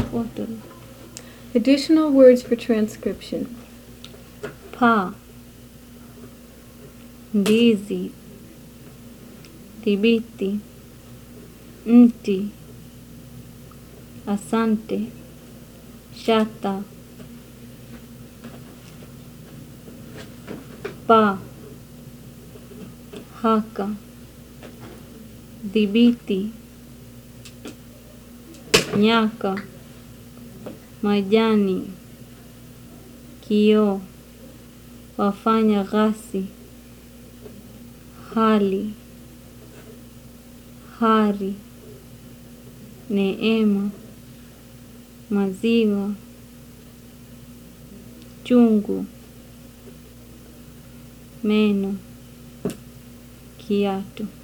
water. Additional words for transcription. Pa, ndizi, dhibiti, mti, asante, shata, pa, haka, dhibiti, nyaka, majani, kioo, wafanya ghazi, hali, hari, neema, maziwa, chungu, meno, kiatu.